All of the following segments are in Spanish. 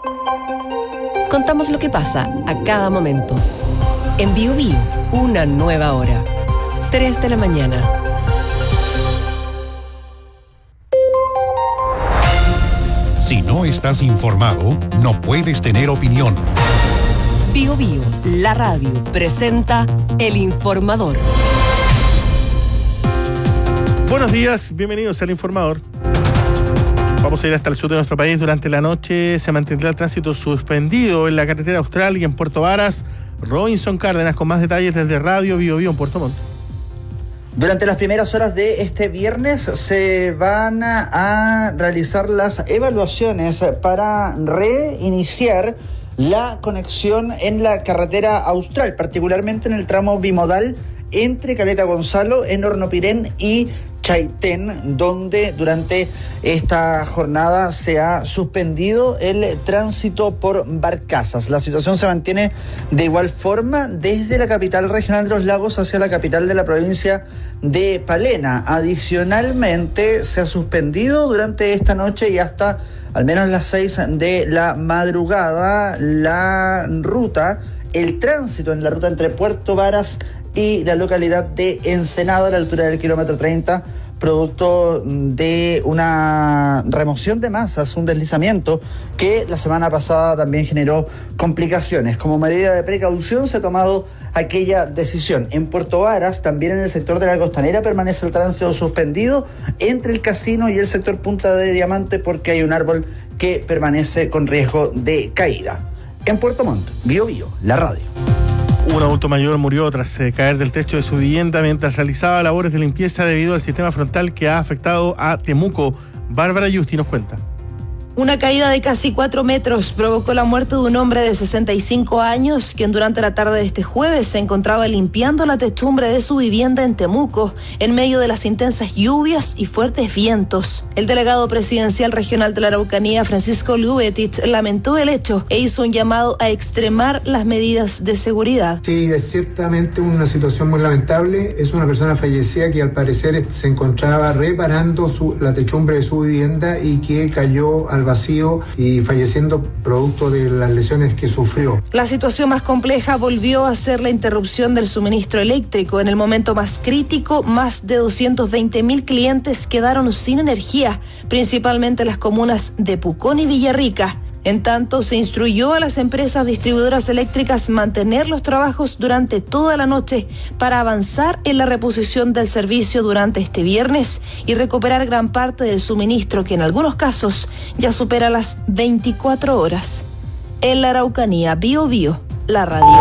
Contamos lo que pasa a cada momento. En Bio Bio, una nueva hora. 3 de la mañana. Si no estás informado, no puedes tener opinión. Bio Bio, la radio, presenta El Informador. Buenos días, bienvenidos al Informador. Vamos a ir hasta el sur de nuestro país. Durante la noche se mantendrá el tránsito suspendido en la carretera austral y en Puerto Varas. Robinson Cárdenas con más detalles desde Radio Bio Bio en Puerto Montt. Durante las primeras horas de este viernes se van a realizar las evaluaciones para reiniciar la conexión en la carretera austral, particularmente en el tramo bimodal entre Caleta Gonzalo, en Hornopirén y Chaitén, donde durante esta jornada se ha suspendido el tránsito por barcazas. La situación se mantiene de igual forma desde la capital regional de los lagos hacia la capital de la provincia de Palena. Adicionalmente, se ha suspendido durante esta noche y hasta al menos las 6 de la madrugada el tránsito en la ruta entre Puerto Varas y la localidad de Ensenada a la altura del kilómetro 30, producto de una remoción de masas, un deslizamiento que la semana pasada también generó complicaciones. Como medida de precaución se ha tomado aquella decisión. En Puerto Varas, también en el sector de la Costanera, permanece el tránsito suspendido entre el casino y el sector Punta de Diamante porque hay un árbol que permanece con riesgo de caída. En Puerto Montt, Bio Bio, la radio. Un adulto mayor murió tras caer del techo de su vivienda mientras realizaba labores de limpieza debido al sistema frontal que ha afectado a Temuco. Bárbara Yusti nos cuenta. Una caída de casi 4 metros provocó la muerte de un hombre de 65 años, quien durante la tarde de este jueves se encontraba limpiando la techumbre de su vivienda en Temuco, en medio de las intensas lluvias y fuertes vientos. El delegado presidencial regional de la Araucanía, Francisco Lubetit, lamentó el hecho e hizo un llamado a extremar las medidas de seguridad. Sí, es ciertamente una situación muy lamentable. Es una persona fallecida que al parecer se encontraba reparando la techumbre de su vivienda y que cayó al vacío y falleciendo producto de las lesiones que sufrió. La situación más compleja volvió a ser la interrupción del suministro eléctrico. En el momento más crítico, más de 220.000 clientes quedaron sin energía, principalmente las comunas de Pucón y Villarrica. En tanto, se instruyó a las empresas distribuidoras eléctricas mantener los trabajos durante toda la noche para avanzar en la reposición del servicio durante este viernes y recuperar gran parte del suministro que en algunos casos ya supera las 24 horas. En la Araucanía, Bio Bio, la radio.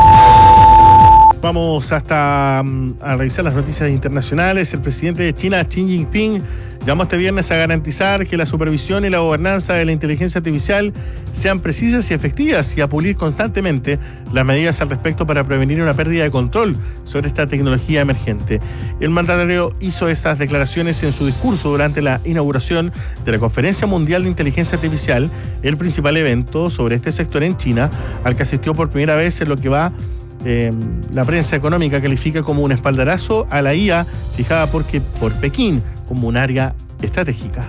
Vamos hasta a revisar las noticias internacionales. El presidente de China, Xi Jinping, llamó este viernes a garantizar que la supervisión y la gobernanza de la inteligencia artificial sean precisas y efectivas y a pulir constantemente las medidas al respecto para prevenir una pérdida de control sobre esta tecnología emergente. El mandatario hizo estas declaraciones en su discurso durante la inauguración de la Conferencia Mundial de Inteligencia Artificial, el principal evento sobre este sector en China, al que asistió por primera vez en lo que va la prensa económica califica como un espaldarazo a la IA fijada por Pekín como un área estratégica.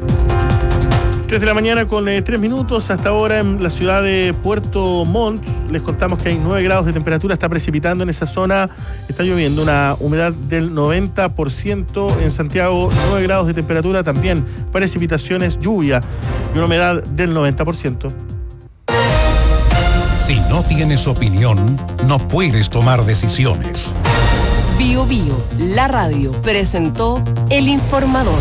3 de la mañana con 3 minutos. Hasta ahora en la ciudad de Puerto Montt les contamos que hay 9 grados de temperatura, está precipitando en esa zona, está lloviendo, una humedad del 90%. En Santiago 9 grados de temperatura, también precipitaciones, lluvia y una humedad del 90%. Si no tienes opinión, no puedes tomar decisiones. Bio Bio, la radio, presentó El Informador.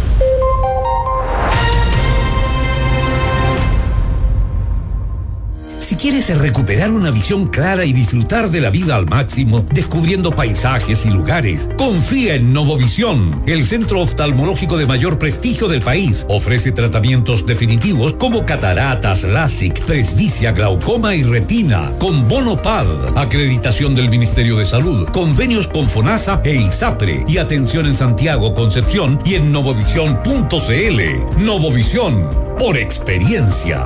Si quieres recuperar una visión clara y disfrutar de la vida al máximo, descubriendo paisajes y lugares, confía en Novovisión, el centro oftalmológico de mayor prestigio del país. Ofrece tratamientos definitivos como cataratas, LASIK, presbicia, glaucoma y retina, con bono PAD, acreditación del Ministerio de Salud, convenios con FONASA e ISAPRE, y atención en Santiago, Concepción y en novovisión.cl. Novovisión, por experiencia.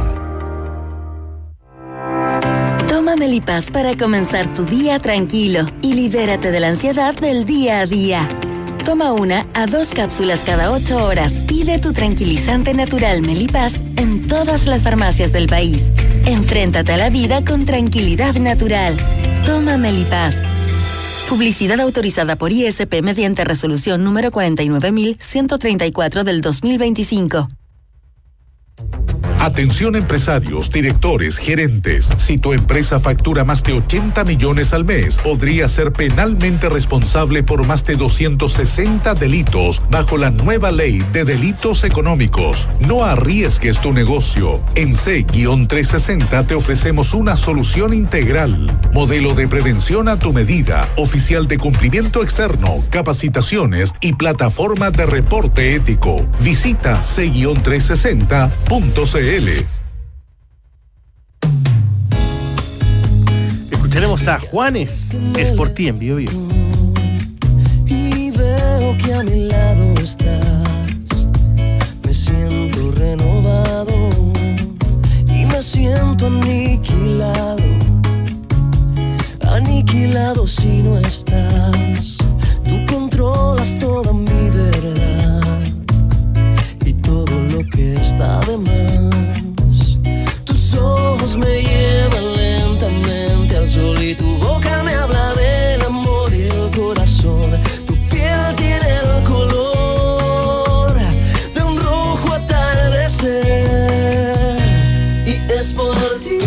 Toma Melipaz para comenzar tu día tranquilo y libérate de la ansiedad del día a día. Toma 1 a 2 cápsulas cada 8 horas. Pide tu tranquilizante natural Melipaz en todas las farmacias del país. Enfréntate a la vida con tranquilidad natural. Toma Melipaz. Publicidad autorizada por ISP mediante resolución número 49.134 del 2025. Atención empresarios, directores, gerentes. Si tu empresa factura más de 80 millones al mes, podría ser penalmente responsable por más de 260 delitos bajo la nueva ley de delitos económicos. No arriesgues tu negocio. En C-360 te ofrecemos una solución integral. Modelo de prevención a tu medida, oficial de cumplimiento externo, capacitaciones y plataforma de reporte ético. Visita C-360.cl. Escucharemos a Juanes, es por ti en Bio Bio. Y veo que a mi lado estás, me siento renovado y me siento aniquilado, aniquilado si no estás. Tú controlas toda mi verdad y todo lo que está de más. Tus ojos me llevan lentamente al sol y tu boca me habla del amor y el corazón. Tu piel tiene el color de un rojo atardecer y es por ti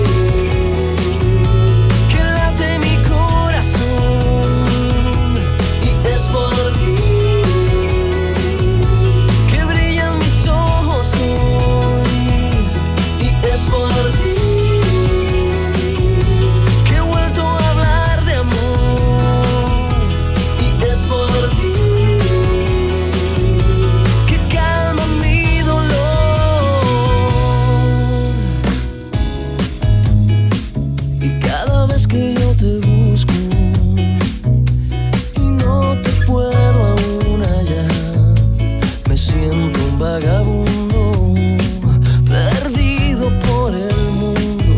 que late mi corazón y es por ti que brillan mis ojos hoy y es por ti que he vuelto a hablar de amor y es por ti que calma mi dolor. Y cada vez que yo te busco y no te puedo aún hallar, me siento un vagabundo perdido por el mundo,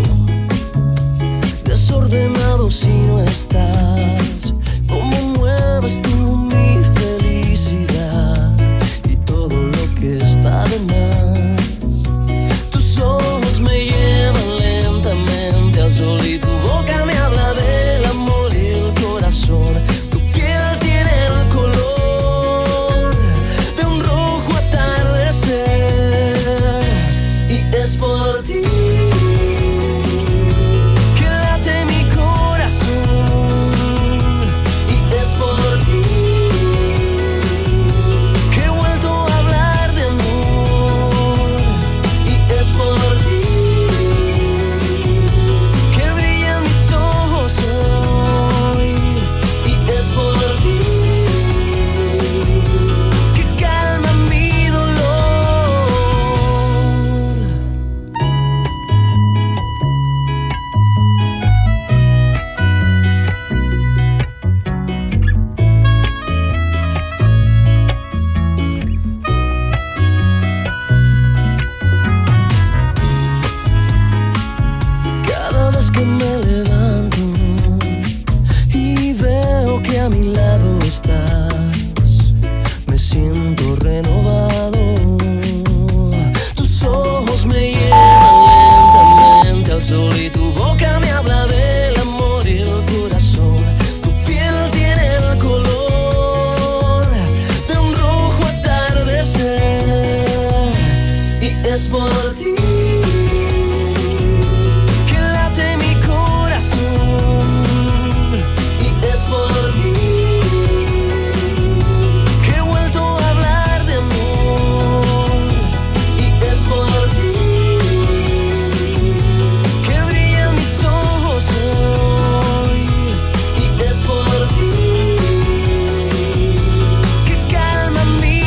desordenado si no estás. Cómo mueves tú mi felicidad y todo lo que está de más. Tus ojos me llevan lentamente al sol y tu boca me habla del amor y el corazón. Tu piel tiene el color de un rojo atardecer y es por ti que late mi corazón y es por ti que he vuelto a hablar de amor y es por ti que brillan mis ojos hoy y es por ti que calma mi dolor. Cada vez que me levanto y veo que a mi lado estás, me siento renovado. Tus ojos me llevan lentamente al sol y tu boca me habla del amor y el corazón. Tu piel tiene el color de un rojo atardecer y es por ti que late mi corazón y es por ti que he vuelto a hablar de amor y es por ti que brillan mis ojos hoy y es por ti que calma mi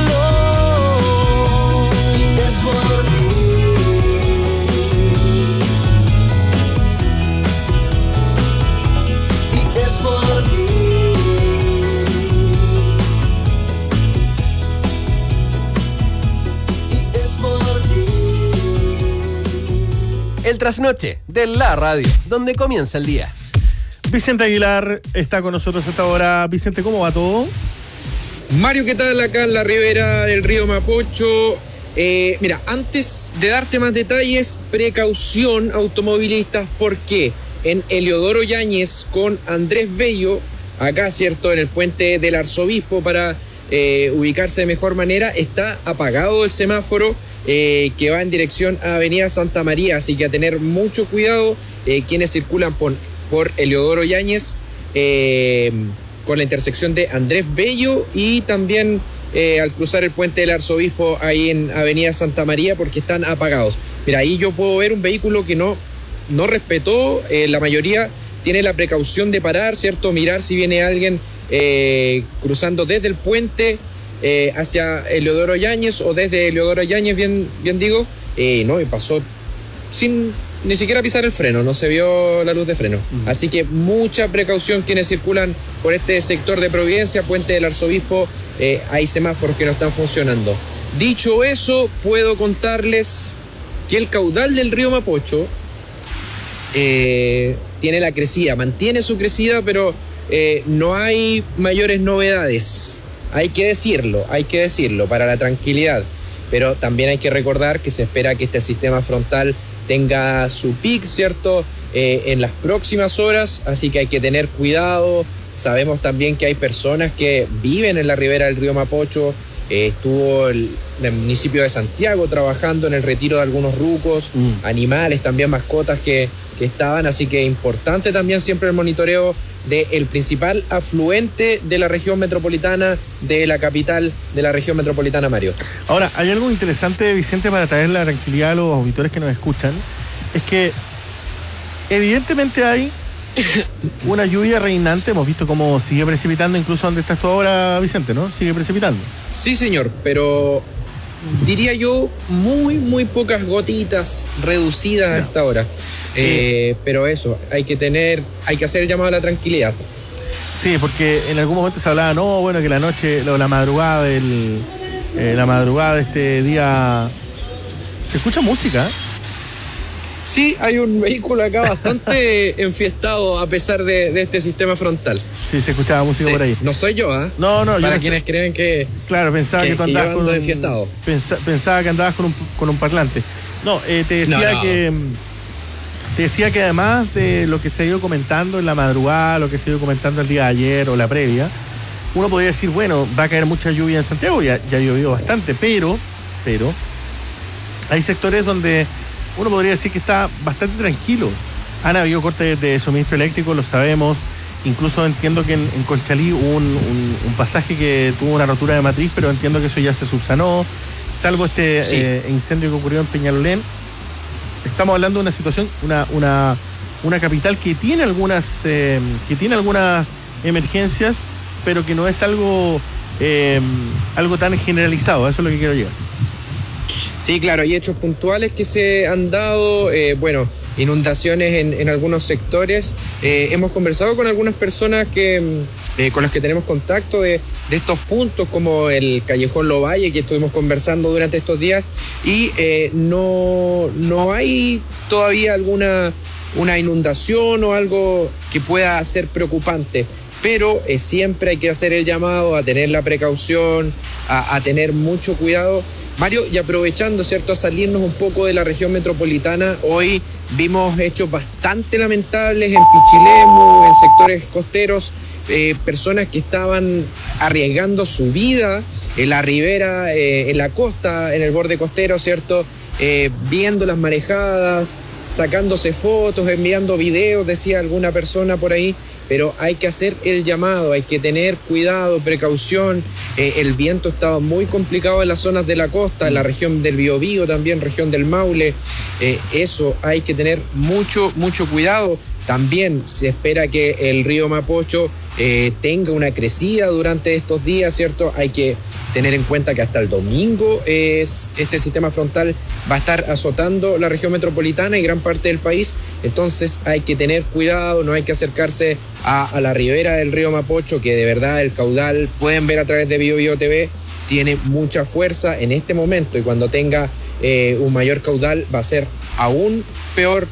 dolor y es por ti. Y es por ti. Y es por ti. El trasnoche de la radio, donde comienza el día. Vicente Aguilar está con nosotros hasta ahora. Vicente, ¿cómo va todo? Mario, ¿qué tal? Acá en la ribera del río Mapocho, Mira, antes de darte más detalles, precaución automovilistas, porque en Eliodoro Yáñez con Andrés Bello, acá, ¿cierto?, en el puente del Arzobispo, para ubicarse de mejor manera, está apagado el semáforo que va en dirección a Avenida Santa María, así que a tener mucho cuidado quienes circulan por Eliodoro Yáñez con la intersección de Andrés Bello y también al cruzar el puente del Arzobispo ahí en Avenida Santa María, porque están apagados. Mira, ahí yo puedo ver un vehículo que no respetó, la mayoría tiene la precaución de parar, ¿cierto? Mirar si viene alguien cruzando desde el puente hacia Eliodoro Yáñez o desde Eliodoro Yáñez, bien digo, no, y pasó sin ni siquiera pisar el freno, no se vio la luz de freno. Así que mucha precaución quienes circulan por este sector de Providencia, puente del Arzobispo, hay semáforos que no están funcionando. Dicho eso, puedo contarles que el caudal del río Mapocho tiene la crecida, mantiene su crecida, pero no hay mayores novedades. Hay que decirlo, para la tranquilidad. Pero también hay que recordar que se espera que este sistema frontal tenga su pic, ¿cierto?, en las próximas horas, así que hay que tener cuidado. Sabemos también que hay personas que viven en la ribera del río Mapocho. Estuvo el municipio de Santiago trabajando en el retiro de algunos rucos, animales, también mascotas que estaban, así que importante también siempre el monitoreo del principal afluente de la región metropolitana, de la capital de la región metropolitana, Mario. Ahora, hay algo interesante, Vicente, para traer la tranquilidad a los auditores que nos escuchan, es que evidentemente hay una lluvia reinante. Hemos visto cómo sigue precipitando, incluso donde estás tú ahora, Vicente, ¿no? Sigue precipitando. Sí, señor, pero diría yo muy pocas gotitas reducidas a esta hora. Pero eso, hay que hacer el llamado a la tranquilidad. Sí, porque en algún momento se hablaba, que la noche, la madrugada de este día, se escucha música. Sí, hay un vehículo acá bastante enfiestado a pesar de este sistema frontal. Sí, se escuchaba música por ahí. No soy yo, ¿ah? No, para quienes creen que... Claro, pensaba que tú andabas con enfiestado. Pensaba que andabas con un parlante. No, te decía que además de lo que se ha ido comentando en la madrugada, lo que se ha ido comentando el día de ayer o la previa, uno podría decir, bueno, va a caer mucha lluvia en Santiago, ya ha llovido bastante, pero hay sectores donde uno podría decir que está bastante tranquilo. Han habido cortes de suministro eléctrico, lo sabemos. Incluso entiendo que en Conchalí hubo un pasaje que tuvo una rotura de matriz, pero entiendo que eso ya se subsanó. Salvo este incendio que ocurrió en Peñalolén. Estamos hablando de una situación, una capital que tiene algunas emergencias, pero que no es algo tan generalizado. Eso es lo que quiero llegar. Sí, claro, hay hechos puntuales que se han dado, inundaciones en algunos sectores. Hemos conversado con algunas personas con las que tenemos contacto de estos puntos, como el Callejón Lovalle, que estuvimos conversando durante estos días, y no hay todavía una inundación o algo que pueda ser preocupante. Pero siempre hay que hacer el llamado a tener la precaución, a tener mucho cuidado. Mario, y aprovechando, ¿cierto?, a salirnos un poco de la región metropolitana, hoy vimos hechos bastante lamentables en Pichilemu, en sectores costeros, personas que estaban arriesgando su vida en la ribera, en la costa, en el borde costero, ¿cierto?, viendo las marejadas, sacándose fotos, enviando videos, decía alguna persona por ahí. Pero hay que hacer el llamado, hay que tener cuidado, precaución. El viento estaba muy complicado en las zonas de la costa, en la región del Biobío también, región del Maule. Eso hay que tener mucho cuidado. También se espera que el río Mapocho tenga una crecida durante estos días, ¿cierto? Hay que tener en cuenta que hasta el domingo este sistema frontal va a estar azotando la región metropolitana y gran parte del país. Entonces hay que tener cuidado, no hay que acercarse a la ribera del río Mapocho, que de verdad el caudal, pueden ver a través de BioBio TV, tiene mucha fuerza en este momento, y cuando tenga un mayor caudal va a ser aún peor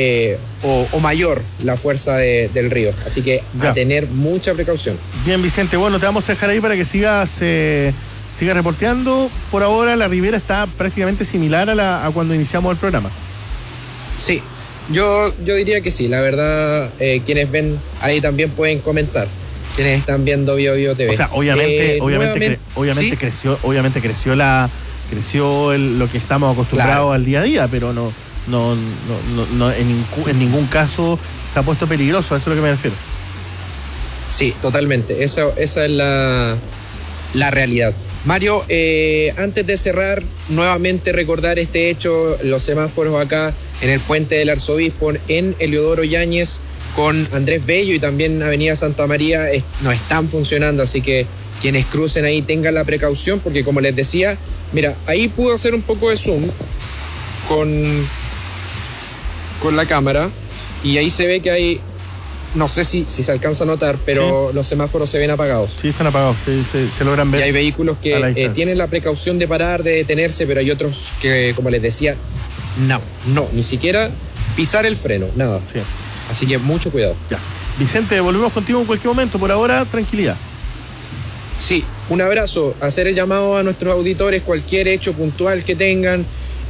o mayor la fuerza del río. Así que a tener mucha precaución. Bien, Vicente, bueno, te vamos a dejar ahí para que sigas sigue reporteando. Por ahora la ribera está prácticamente similar a cuando iniciamos el programa. Sí, yo diría que sí. La verdad, quienes ven ahí también pueden comentar. Quienes están viendo BioBio TV. O sea, obviamente ¿sí? creció lo que estamos acostumbrados al día a día, pero no en ningún caso se ha puesto peligroso, a eso es lo que me refiero. Sí, totalmente. Esa es la realidad. Mario, antes de cerrar, nuevamente recordar este hecho, los semáforos acá en el Puente del Arzobispo, en Eliodoro Yáñez con Andrés Bello y también Avenida Santa María no están funcionando, así que quienes crucen ahí tengan la precaución, porque como les decía, mira, ahí puedo hacer un poco de zoom con la cámara y ahí se ve que hay, no sé si se alcanza a notar, pero sí, los semáforos se ven apagados. Sí, están apagados, se logran ver. Y hay vehículos que tienen la precaución de parar, de detenerse, pero hay otros que, como les decía, no, ni siquiera pisar el freno, nada. Sí. Así que mucho cuidado. Ya. Vicente, volvemos contigo en cualquier momento. Por ahora, tranquilidad. Sí, un abrazo. Hacer el llamado a nuestros auditores, cualquier hecho puntual que tengan.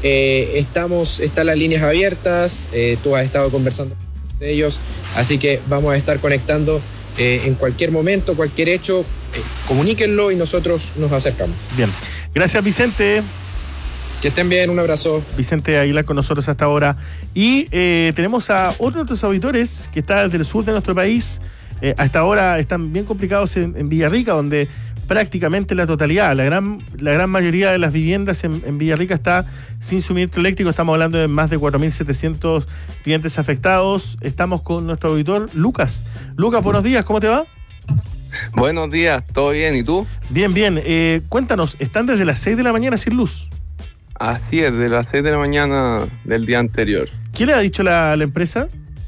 Están las líneas abiertas. Tú has estado conversando con ellos. Así que vamos a estar conectando en cualquier momento, cualquier hecho. Comuníquenlo y nosotros nos acercamos. Bien. Gracias, Vicente. Que estén bien, un abrazo. Vicente Aguilar con nosotros hasta ahora. Y tenemos a otro de nuestros auditores que está desde el sur de nuestro país. Hasta ahora están bien complicados en Villarrica, donde prácticamente la totalidad, la gran mayoría de las viviendas en Villarrica está sin suministro eléctrico. Estamos hablando de más de 4.700 clientes afectados. Estamos con nuestro auditor, Lucas. Lucas, buenos días, ¿cómo te va? Buenos días, ¿todo bien? ¿Y tú? Bien. Cuéntanos, ¿están desde las 6 de la mañana sin luz? Así es, de las 6 de la mañana del día anterior. ¿Qué le ha dicho la empresa?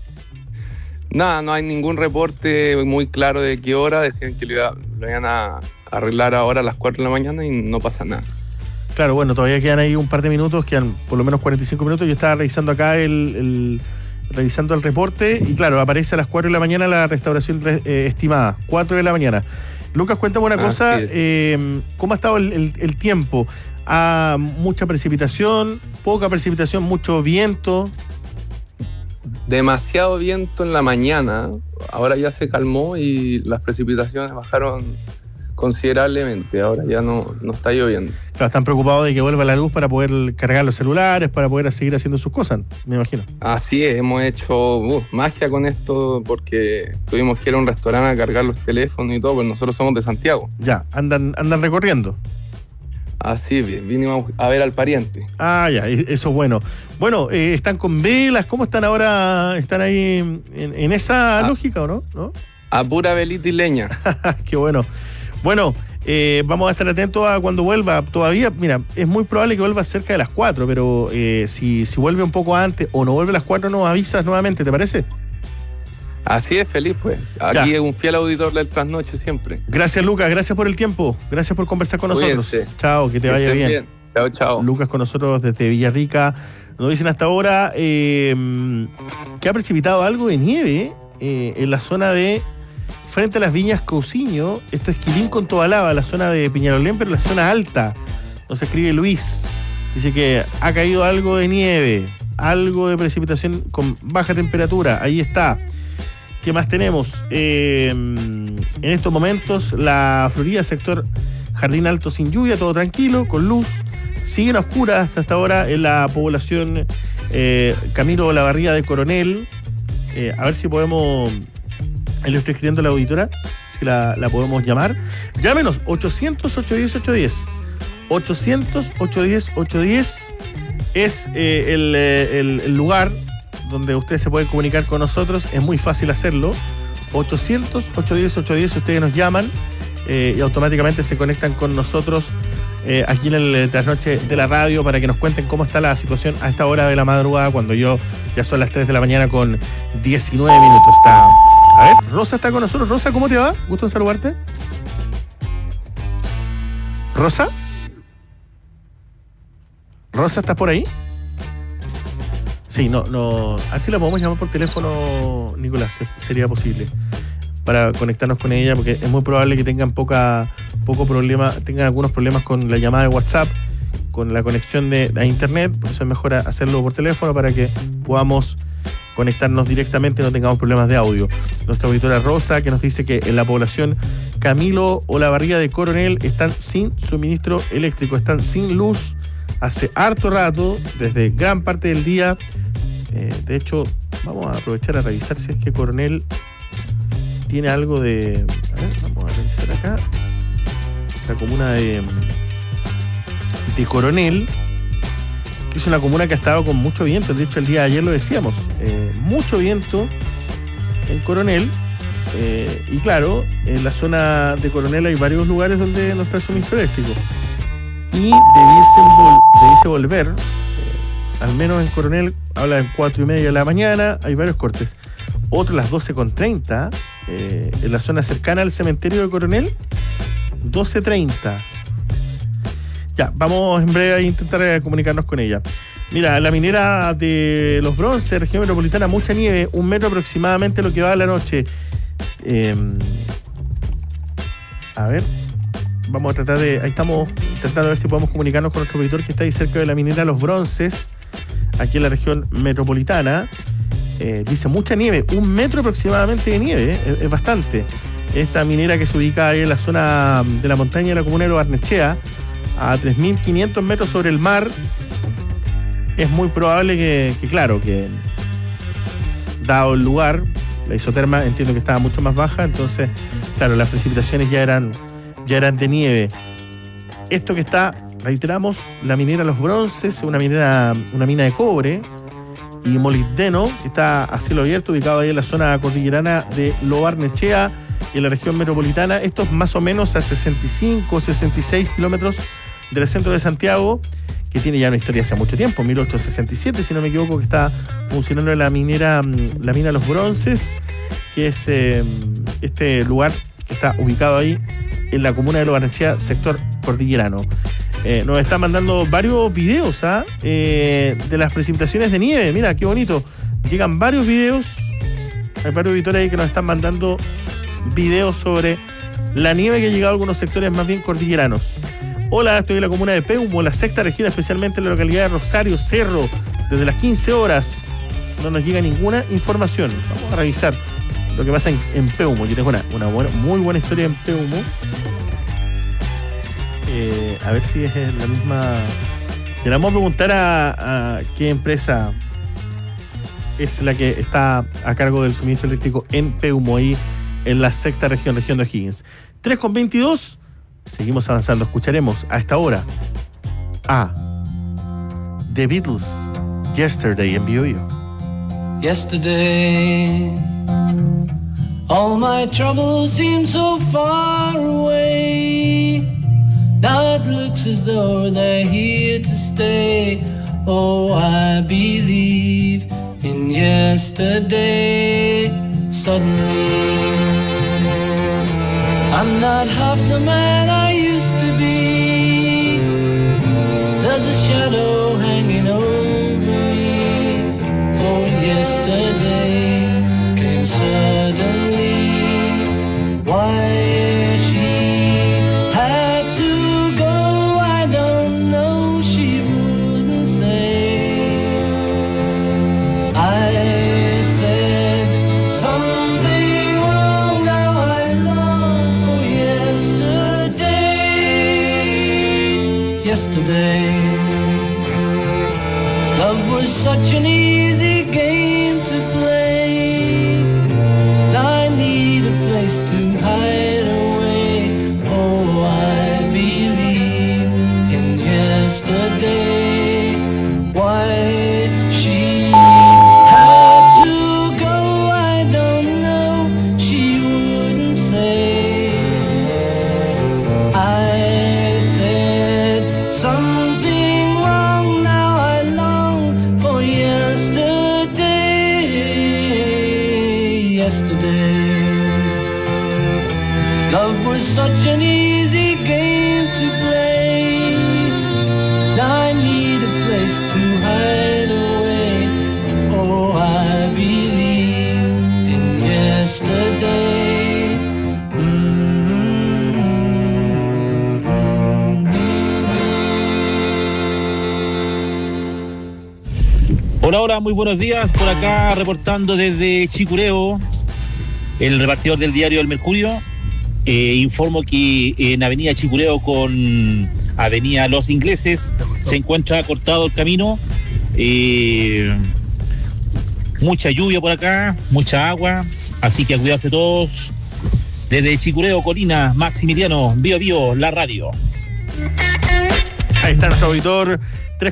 Nada, no hay ningún reporte muy claro de qué hora. Decían que lo iban a arreglar ahora a las 4 de la mañana y no pasa nada. Claro, bueno, todavía quedan ahí un par de minutos, quedan por lo menos 45 minutos. Yo estaba revisando acá revisando el reporte y claro, aparece a las 4 de la mañana la restauración estimada, 4 de la mañana. Lucas, cuéntame una cosa, ¿cómo ha estado el tiempo? ¿Mucha precipitación, poca precipitación, mucho viento? Demasiado viento en la mañana, ahora ya se calmó y las precipitaciones bajaron considerablemente, ahora ya no está lloviendo. Claro, están preocupados de que vuelva la luz para poder cargar los celulares, para poder seguir haciendo sus cosas, me imagino. Así es, hemos hecho magia con esto porque tuvimos que ir a un restaurante a cargar los teléfonos y todo, pues nosotros somos de Santiago. Ya, andan recorriendo. Así, vinimos a ver al pariente. Ya, eso es bueno. Bueno, ¿están con velas? ¿Cómo están ahora? ¿Están ahí en esa lógica o no? A pura velita y leña. Qué bueno. Bueno, vamos a estar atentos a cuando vuelva. Todavía, mira, es muy probable que vuelva cerca de las 4, pero si vuelve un poco antes o no vuelve a las 4, nos avisas nuevamente, ¿te parece? Así es, feliz pues. Aquí es un fiel auditor del Trasnoche siempre. Gracias, Lucas. Gracias por el tiempo. Gracias por conversar con nosotros. Chao, que te vaya bien. Chao. Lucas con nosotros desde Villarrica. Nos dicen hasta ahora que ha precipitado algo de nieve en la zona de frente a las Viñas Cousiño. Esto es Quilín con Tobalaba, la zona de Peñalolén, pero la zona alta. Nos escribe Luis. Dice que ha caído algo de nieve, algo de precipitación con baja temperatura. Ahí está. ¿Qué más tenemos? En estos momentos, la Florida, sector Jardín Alto sin lluvia, todo tranquilo, con luz. Siguen oscuras hasta ahora en la población Camilo Olavarría de Coronel. A ver si podemos... Ahí lo estoy escribiendo a la auditora, si la podemos llamar. Llámenos, 800-810-810. 800-810-810 es el lugar donde ustedes se pueden comunicar con nosotros. Es muy fácil hacerlo. 800-810-810, ustedes nos llaman y automáticamente se conectan con nosotros aquí en el Trasnoche de la radio para que nos cuenten cómo está la situación a esta hora de la madrugada, cuando ya son las 3 de la mañana con 19 minutos. A ver, Rosa está con nosotros. Rosa, ¿cómo te va? Gusto en saludarte. ¿Rosa? ¿Rosa, estás por ahí? Sí, no. A ver si la podemos llamar por teléfono, Nicolás, sería posible. para conectarnos con ella, porque es muy probable que tengan tengan algunos problemas con la llamada de WhatsApp, con la conexión a internet. Por eso es mejor hacerlo por teléfono para que podamos conectarnos directamente y no tengamos problemas de audio. Nuestra auditora Rosa, que nos dice que en la población Camilo Olavarría de Coronel están sin suministro eléctrico, están sin luz hace harto rato, desde gran parte del día. De hecho, vamos a aprovechar a revisar si es que Coronel tiene algo de... A ver, vamos a revisar acá. La comuna de Coronel, que es una comuna que ha estado con mucho viento. De hecho, el día de ayer lo decíamos. Mucho viento en Coronel. Y claro, en la zona de Coronel hay varios lugares donde no está el suministro eléctrico. Y debiese volver, al menos en Coronel, habla de 4:30 de la mañana, hay varios cortes. Otro a las 12:30, en la zona cercana al cementerio de Coronel, 12:30. Ya, vamos en breve a intentar comunicarnos con ella. Mira, la minera de Los Bronces, región metropolitana, mucha nieve, 1 metro aproximadamente lo que va a la noche. A ver, vamos a tratar de... Ahí estamos tratando de ver si podemos comunicarnos con nuestro auditor que está ahí cerca de la minera Los Bronces, aquí en la región metropolitana. Dice mucha nieve, 1 metro aproximadamente de nieve, es bastante. Esta minera que se ubica ahí en la zona de la montaña de la comuna de Lo Barnechea, a 3.500 metros sobre el mar. Es muy probable que dado el lugar, la isoterma entiendo que estaba mucho más baja, entonces, claro, las precipitaciones ya eran de nieve. Esto que está, reiteramos, la minera Los Bronces, una mina de cobre y molibdeno, que está a cielo abierto, ubicado ahí en la zona cordillerana de Lo Barnechea y en la región metropolitana. Esto es más o menos a 65, 66 kilómetros del centro de Santiago, que tiene ya una historia hace mucho tiempo, 1867, si no me equivoco, que está funcionando la mina Los Bronces, que es este lugar que está ubicado ahí en la comuna de Lo Barnechea, sector cordillerano. Nos están mandando varios videos de las precipitaciones de nieve. Mira, qué bonito. Llegan varios videos. Hay varios auditores ahí que nos están mandando videos sobre la nieve que ha llegado a algunos sectores más bien cordilleranos. Hola, estoy en la comuna de Peumo, la sexta región, especialmente en la localidad de Rosario Cerro. Desde las 15 horas no nos llega ninguna información. Vamos a revisar lo que pasa en Peumo. Yo tengo una muy buena historia en Peumo. A ver si es la misma. Le vamos a preguntar a qué empresa es la que está a cargo del suministro eléctrico en Peumo, ahí en la sexta región de O'Higgins. 3:22. Seguimos avanzando. Escucharemos a esta hora a The Beatles, Yesterday, en BioBio. Yesterday, all my troubles seem so far away. Now it looks as though they're here to stay. Oh, I believe in yesterday. Suddenly, I'm not half the man I used to be. There's a shadow hanging over me. Oh, yesterday came suddenly. Why she had to go, I don't know, she wouldn't say. I said something wrong, now I long for yesterday. Yesterday, love was such an easy game to play. Now I need a place to hide away. Oh, I believe in yesterday. Why she had to go, I don't know, she wouldn't say. I said something wrong, now I long for yesterday. Yesterday, love was such an easy game to play. Now I need a place to hide away. Oh, I believe in yesterday. Hola, muy buenos días. Por acá reportando desde Chicureo, el repartidor del diario El Mercurio. Informo que en Avenida Chicureo con Avenida Los Ingleses se encuentra cortado el camino. Mucha lluvia por acá, mucha agua, así que a cuidarse todos. Desde Chicureo, Colina, Maximiliano, Bio, la radio. Ahí está nuestro auditor.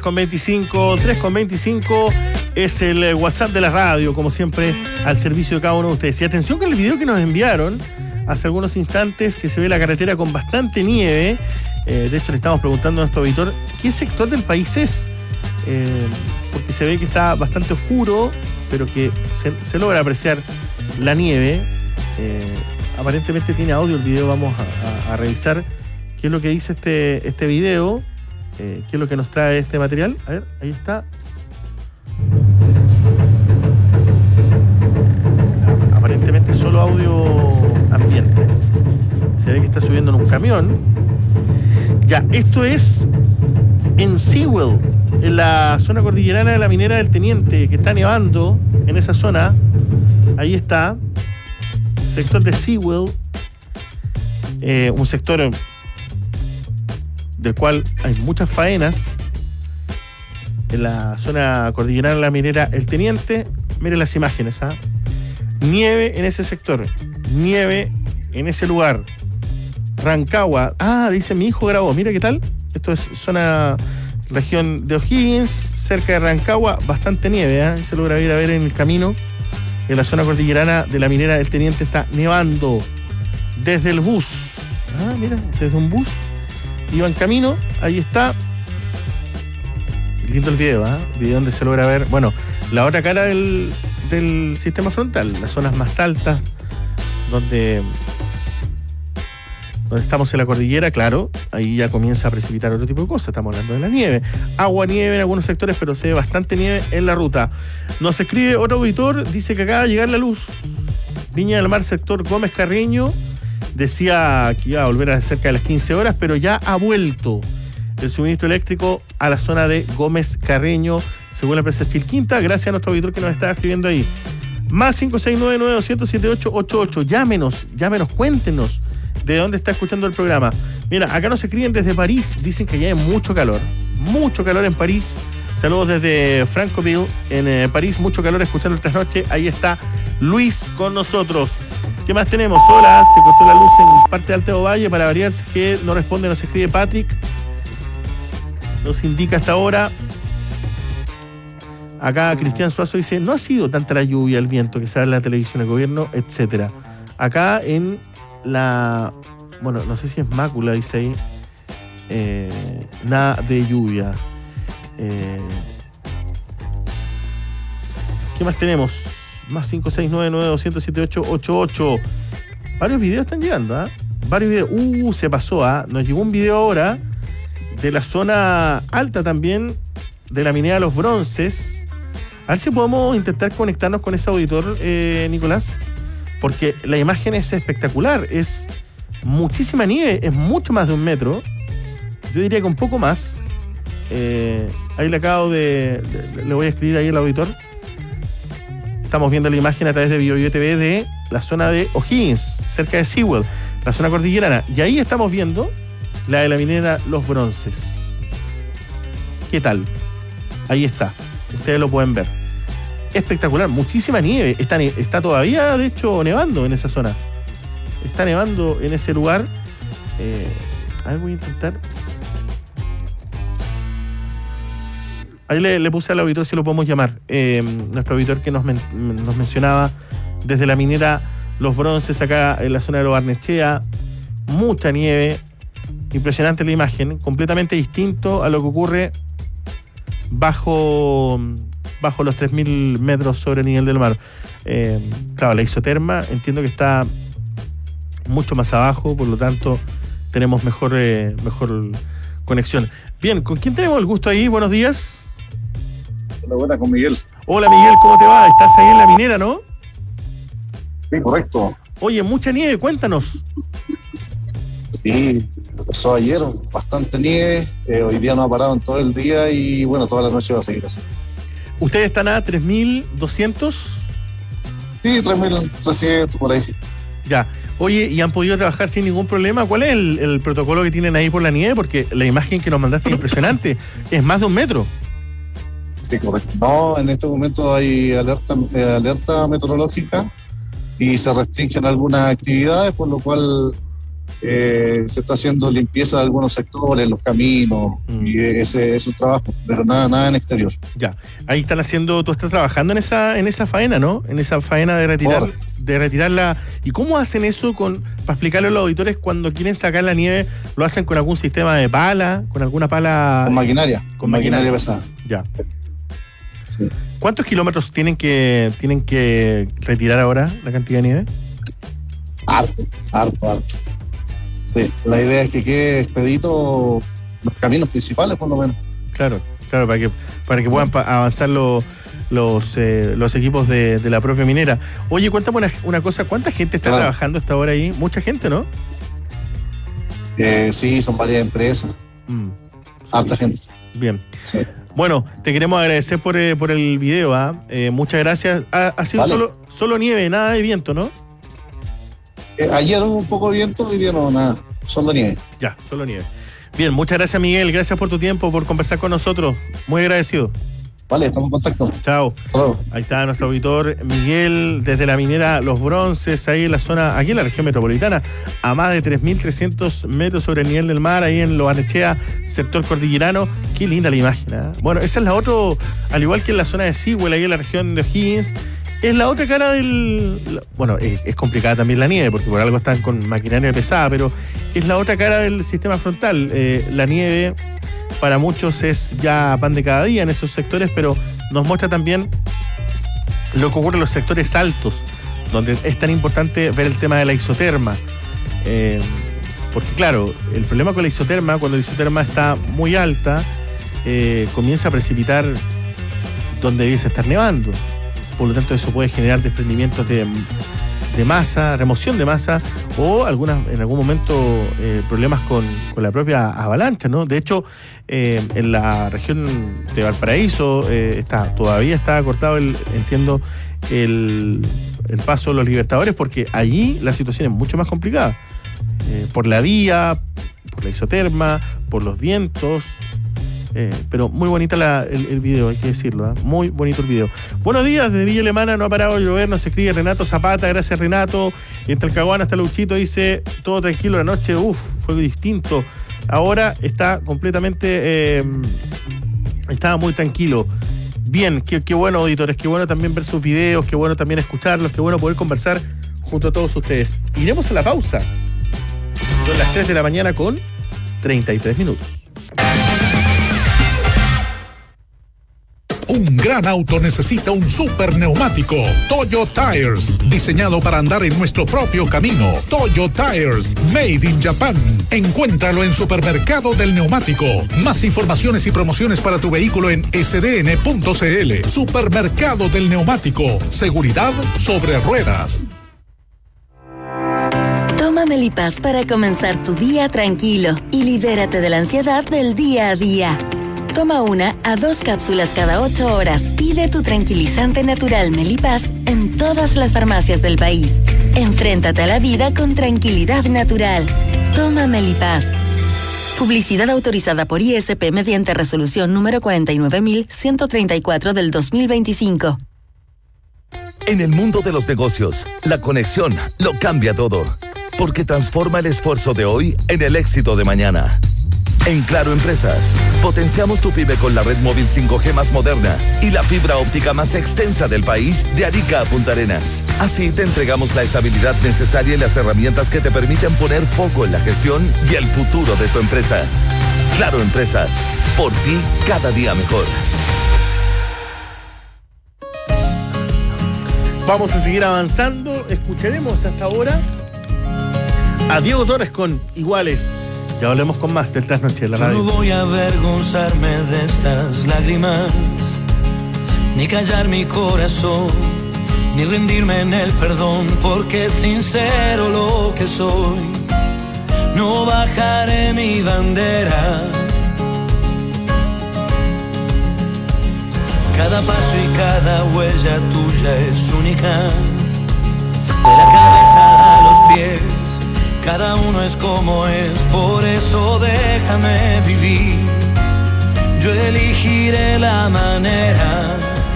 3,25 es el WhatsApp de la radio, como siempre, al servicio de cada uno de ustedes. Y atención con el video que nos enviaron hace algunos instantes, que se ve la carretera con bastante nieve. De hecho, le estamos preguntando a nuestro auditor qué sector del país es, porque se ve que está bastante oscuro, pero que se logra apreciar la nieve. Aparentemente tiene audio el video. Vamos a revisar qué es lo que dice este video. ¿Qué es lo que nos trae este material? A ver, ahí está. Aparentemente solo audio ambiente. Se ve que está subiendo en un camión. Ya, esto es en Sewell, en la zona cordillerana de la minera del Teniente, que está nevando en esa zona. Ahí está. Sector de Sewell. Un sector del cual hay muchas faenas en la zona cordillerana de la minera El Teniente. Miren las imágenes, ¿ah? Nieve en ese sector, nieve en ese lugar. Rancagua, dice mi hijo grabó, mira qué tal. Esto es zona, región de O'Higgins, cerca de Rancagua, bastante nieve, ¿eh? Se logra ir a ver en el camino. En la zona cordillerana de la minera El Teniente está nevando desde el bus. Mira, desde un bus iba en camino, ahí está. Lindo el video, video donde se logra ver, bueno, la otra cara del sistema frontal, las zonas más altas, donde estamos en la cordillera, claro, ahí ya comienza a precipitar otro tipo de cosas. Estamos hablando de la nieve. Agua, nieve en algunos sectores, pero se ve bastante nieve en la ruta. Nos escribe otro auditor, dice que acaba de llegar la luz. Viña del Mar, sector Gómez Carreño. Decía que iba a volver a cerca de las 15 horas, pero ya ha vuelto el suministro eléctrico a la zona de Gómez Carreño, según la empresa Chilquinta. Gracias a nuestro auditor que nos está escribiendo ahí. Más 569-900-7888. Llámenos, cuéntenos de dónde está escuchando el programa. Mira, acá nos escriben desde París, dicen que ya hay mucho calor en París. Saludos desde Francoville, en París, mucho calor escuchando el trasnoche. Ahí está Luis con nosotros. ¿Qué más tenemos? Hola, se cortó la luz en parte de Alteo Valle, para variar, que no responde, nos escribe Patrick. Nos indica hasta ahora. Acá Cristian Suazo dice, no ha sido tanta la lluvia, el viento que sale en la televisión, el gobierno, etcétera. Acá en la, bueno, no sé si es Mácula, dice ahí, nada de lluvia. ¿Qué más tenemos? Más 569-900-7888. Varios videos están llegando, varios videos. Se pasó, nos llegó un video ahora de la zona alta también de la minera Los Bronces. A ver si podemos intentar conectarnos con ese auditor, Nicolás, porque la imagen es espectacular. Es muchísima nieve, es mucho más de 1 metro. Yo diría que un poco más. Ahí le acabo le voy a escribir ahí al auditor. Estamos viendo la imagen a través de BioBio TV de la zona de O'Higgins, cerca de Sewell, la zona cordillerana. Y ahí estamos viendo la de la minera Los Bronces. ¿Qué tal? Ahí está. Ustedes lo pueden ver. Espectacular, muchísima nieve. Está todavía, de hecho, nevando en esa zona. Está nevando en ese lugar. A ver, voy a intentar. Ahí le puse al auditor si lo podemos llamar. Nuestro auditor que nos mencionaba desde la minera Los Bronces, acá en la zona de Lo Barnechea. Mucha nieve. Impresionante la imagen. Completamente distinto a lo que ocurre bajo los 3.000 metros sobre el nivel del mar. Claro, la isoterma entiendo que está mucho más abajo, por lo tanto tenemos mejor conexión. Bien, ¿con quién tenemos el gusto ahí? Buenos días. Hola, buena, con Miguel. Hola Miguel, ¿cómo te va? Estás ahí en la minera, ¿no? Sí, correcto. Oye, mucha nieve, cuéntanos. Sí, lo pasó ayer, bastante nieve. Hoy día no ha parado en todo el día y bueno, toda la noche va a seguir así. ¿Ustedes están a 3.200? Sí, 3.300 por ahí. Ya. Oye, ¿y han podido trabajar sin ningún problema? ¿Cuál es el protocolo que tienen ahí por la nieve? Porque la imagen que nos mandaste es impresionante. Es más de 1 metro. Sí, correcto. No, en este momento hay alerta meteorológica y se restringen algunas actividades, por lo cual se está haciendo limpieza de algunos sectores, los caminos y esos trabajos, pero nada en exterior. Ya, ahí tú estás trabajando en esa faena, ¿no? En esa faena de retirarla. ¿Y cómo hacen eso para explicarle a los auditores cuando quieren sacar la nieve? ¿Lo hacen con algún sistema de pala? ¿Con alguna pala? Con maquinaria. Con maquinaria pesada. Ya. Sí. ¿Cuántos kilómetros tienen que retirar ahora la cantidad de nieve? Harto. Sí, la idea es que quede expedito los caminos principales, por lo menos. Claro, para que puedan avanzar los equipos de la propia minera. Oye, cuéntame una cosa, ¿cuánta gente está trabajando hasta ahora ahí? Mucha gente, ¿no? Sí, son varias empresas. Harta gente. Bien. Sí. Bueno, te queremos agradecer por el video, muchas gracias. Ha sido solo nieve, nada de viento, ¿no? Ayer hubo un poco de viento, hoy día no, nada, solo nieve. Ya, solo nieve. Bien, muchas gracias, Miguel, gracias por tu tiempo, por conversar con nosotros, muy agradecido. Vale, estamos en contacto. Chao. Hello. Ahí está nuestro auditor Miguel, desde la minera Los Bronces, ahí en la zona, aquí en la región metropolitana, a más de 3.300 metros sobre el nivel del mar, ahí en Lo Barnechea, sector cordillerano. Qué linda la imagen, ¿eh? Bueno, esa es la otra, al igual que en la zona de Sigüenza, ahí en la región de O'Higgins. Es la otra cara bueno, es complicada también la nieve, porque por algo están con maquinaria pesada, pero es la otra cara del sistema frontal. La nieve para muchos es ya pan de cada día en esos sectores, pero nos muestra también lo que ocurre en los sectores altos, donde es tan importante ver el tema de la isoterma. Porque claro, el problema con la isoterma, cuando la isoterma está muy alta, comienza a precipitar donde debiese estar nevando. Por lo tanto, eso puede generar desprendimientos de masa, remoción de masa o en algún momento problemas con la propia avalancha, ¿no? De hecho, en la región de Valparaíso todavía está cortado el paso de los Libertadores, porque allí la situación es mucho más complicada. Por la vía, por la isoterma, por los vientos. Pero muy bonita el video, hay que decirlo, ¿eh? Muy bonito el video. Buenos días, desde Villa Alemana no ha parado de llover, nos escribe Renato Zapata, gracias Renato. Y en Talcahuano hasta Luchito dice, todo tranquilo la noche, fue distinto. Ahora está completamente, estaba muy tranquilo. Bien, qué bueno, auditores, qué bueno también ver sus videos, qué bueno también escucharlos, qué bueno poder conversar junto a todos ustedes. Iremos a la pausa. Son las 3 de la mañana con 33 minutos. Un gran auto necesita un super neumático. Toyo Tires, diseñado para andar en nuestro propio camino. Toyo Tires, made in Japan. Encuéntralo en Supermercado del Neumático. Más informaciones y promociones para tu vehículo en sdn.cl. Supermercado del Neumático. Seguridad sobre ruedas. Toma Melipaz para comenzar tu día tranquilo y libérate de la ansiedad del día a día. Toma 1 a 2 cápsulas cada 8 horas. Pide tu tranquilizante natural Melipaz en todas las farmacias del país. Enfréntate a la vida con tranquilidad natural. Toma Melipaz. Publicidad autorizada por ISP mediante resolución número 49134 del 2025. En el mundo de los negocios, la conexión lo cambia todo, porque transforma el esfuerzo de hoy en el éxito de mañana. En Claro Empresas, potenciamos tu pyme con la red móvil 5G más moderna y la fibra óptica más extensa del país de Arica a Punta Arenas. Así te entregamos la estabilidad necesaria y las herramientas que te permiten poner foco en la gestión y el futuro de tu empresa. Claro Empresas, por ti cada día mejor. Vamos a seguir avanzando. Escucharemos hasta ahora a Diego Torres con Iguales. Ya volvemos con más del Trasnoche de la Radio. Yo no voy a avergonzarme de estas lágrimas, ni callar mi corazón, ni rendirme en el perdón, porque es sincero lo que soy. No bajaré mi bandera, Cada paso y cada huella tuya es única. De la cabeza a los pies, cada uno es como es. Por eso déjame vivir. Yo elegiré la manera.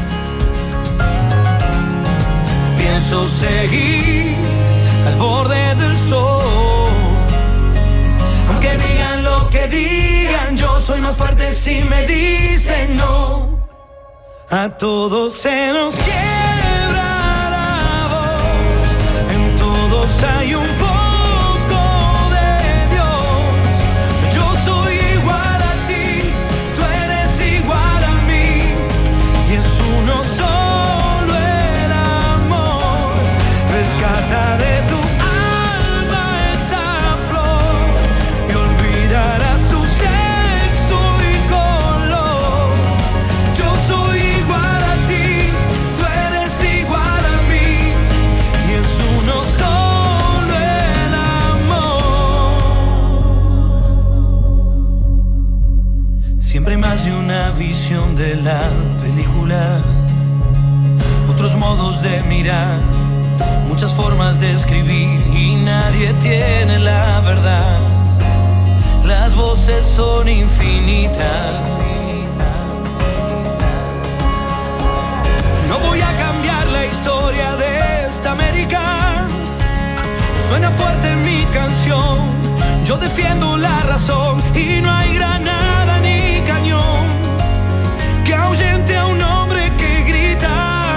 Pienso seguir al borde del sol. Aunque digan lo que digan, yo soy más fuerte si me dicen no. A todos se nos quiebra la voz, en todos hay un poco de Dios. Yo soy igual a ti, tú eres igual a mí, y es uno solo el amor. Rescata de tu alma esa flor y olvidarás su sexo y color. Yo soy igual a ti, tú eres igual a mí, y es uno solo el amor. Siempre hay más de una visión de la película, otros modos de mirar, muchas formas de escribir y nadie tiene la verdad. Las voces son infinitas. No voy a cambiar la historia de esta América. Suena fuerte mi canción. Yo defiendo la razón y no hay granada ni cañón que ahuyente a un hombre que grita.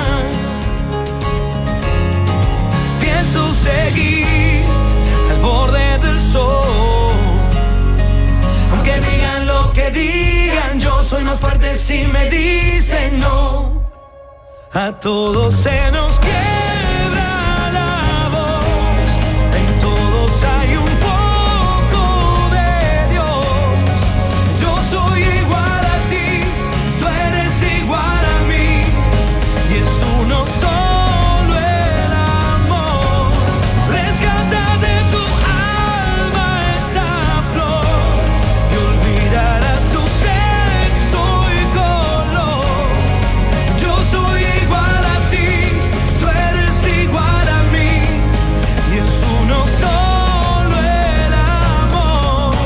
Pienso seguir al borde del sol. Aunque digan lo que digan, yo soy más fuerte si me dicen no. A todos se nos quiebra la voz, en todos hay un poco de Dios. Yo soy igual a ti, tú eres igual a mí, y es uno solo el amor. Rescata de tu alma esa flor y olvidarás su sexo y color. Yo soy igual a ti, tú eres igual a mí, y es uno solo el amor.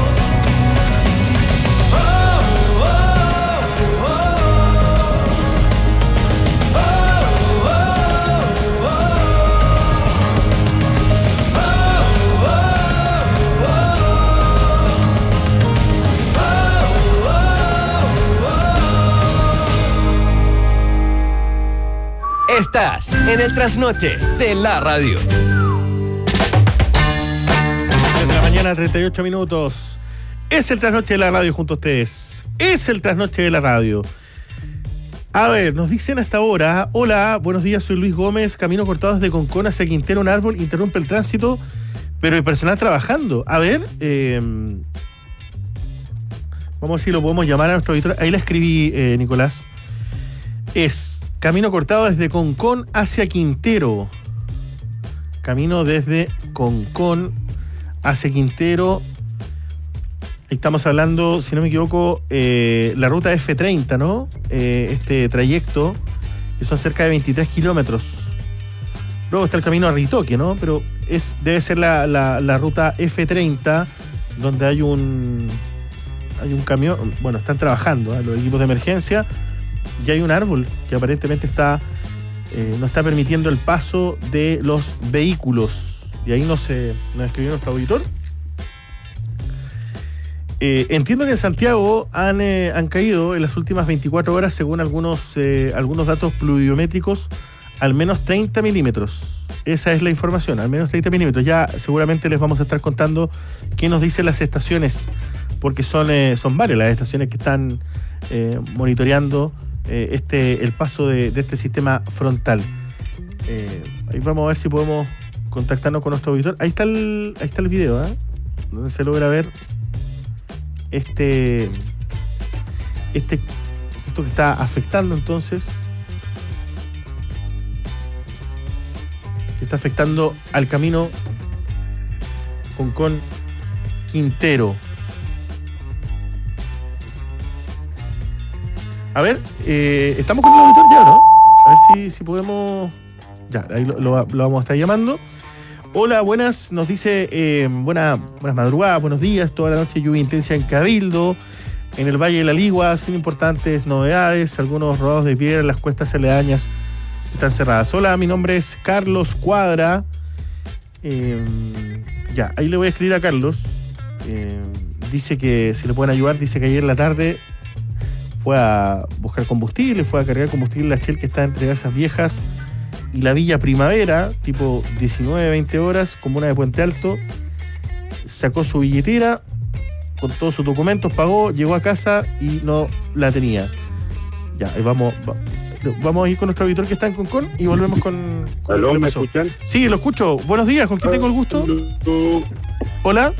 Oh, oh, oh, Estás en el trasnoche de la radio. De la mañana, 38 minutos. Es el trasnoche de la radio junto a ustedes. Es el trasnoche de la radio. A ver, nos dicen hasta ahora: hola, buenos días, soy Luis Gómez. Camino cortado desde Concón hacia Quintero, un árbol interrumpe el tránsito, pero el personal trabajando. A ver, vamos a ver si lo podemos llamar a nuestro auditor. Ahí la escribí, Nicolás. Es camino cortado desde Concón hacia Quintero. Camino desde Concón hacia Quintero. Estamos hablando, si no me equivoco, la ruta F30, ¿no? Este trayecto, que son cerca de 23 kilómetros. Luego está el camino a Ritoque, ¿no? Pero debe ser la ruta F30, donde hay un camión. Bueno, están trabajando, los equipos de emergencia. Y hay un árbol que aparentemente no está permitiendo el paso de los vehículos. Y ahí nos escribió nuestro auditor. Entiendo que en Santiago han caído en las últimas 24 horas, según algunos datos pluviométricos, al menos 30 milímetros. Esa es la información, al menos 30 milímetros. Ya seguramente les vamos a estar contando qué nos dicen las estaciones, porque son varias las estaciones que están monitoreando el paso de este sistema frontal. Ahí vamos a ver si podemos contactarnos con nuestro auditor. Ahí está el video, donde se logra ver esto que está afectando entonces, que está afectando al camino Concón Quintero. A ver, estamos con el auditor ya, ¿no? A ver si podemos... Ya, ahí lo vamos a estar llamando. Hola, buenas, nos dice buenas madrugadas, buenos días, toda la noche lluvia intensa en Cabildo, en el Valle de la Ligua, sin importantes novedades, algunos rodados de piedra en las cuestas aledañas están cerradas. Hola, mi nombre es Carlos Cuadra. Ya, ahí le voy a escribir a Carlos. Dice que si le pueden ayudar, dice que ayer en la tarde fue a buscar combustible, fue a cargar combustible en la Shell que está entre Casas Viejas y la Villa Primavera, tipo 19, 20 horas, comuna de Puente Alto. Sacó su billetera con todos sus documentos, pagó, llegó a casa y no la tenía. Ya, vamos a ir con nuestro auditor que está en Concón y volvemos con ¿Aló, me escuchan? Sí, lo escucho. Buenos días, ¿con quién tengo el gusto? Hola.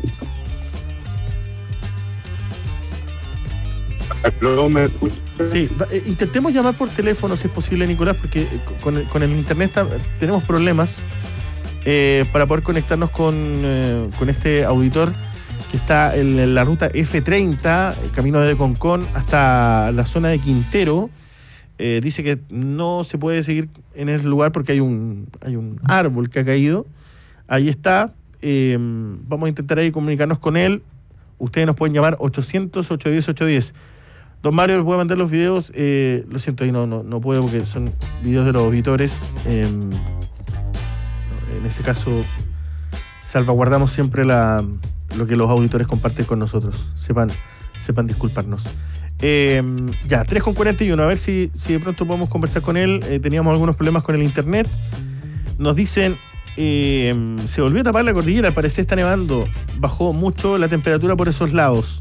¿Aló, me escuchan? Sí, intentemos llamar por teléfono si es posible, Nicolás, porque con el internet tenemos problemas para poder conectarnos con este auditor que está en la ruta F30, el camino de Concón hasta la zona de Quintero. Dice que no se puede seguir en ese lugar porque hay un árbol que ha caído. Ahí está. Vamos a intentar ahí comunicarnos con él. Ustedes nos pueden llamar 800-810-810. Don Mario, ¿me puede mandar los videos? Lo siento, ahí no puedo porque son videos de los auditores. En ese caso, salvaguardamos siempre lo que los auditores comparten con nosotros. Sepan disculparnos. Ya, 3:41. A ver si de pronto podemos conversar con él. Teníamos algunos problemas con el internet. Nos dicen, se volvió a tapar la cordillera, al parecer está nevando. Bajó mucho la temperatura por esos lados.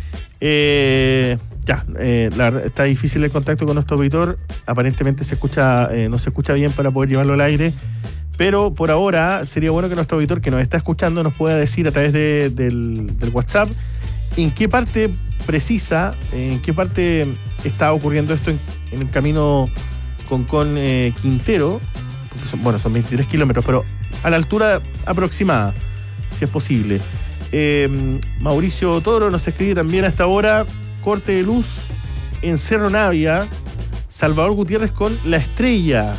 La verdad está difícil el contacto con nuestro auditor. Aparentemente no se escucha bien para poder llevarlo al aire. Pero por ahora sería bueno que nuestro auditor que nos está escuchando nos pueda decir a través del WhatsApp en qué parte precisa, en qué parte está ocurriendo esto en el camino Concón Quintero, porque son 23 kilómetros, pero a la altura aproximada, si es posible. Mauricio Toro nos escribe también a esta hora: corte de luz en Cerro Navia, Salvador Gutiérrez con La Estrella.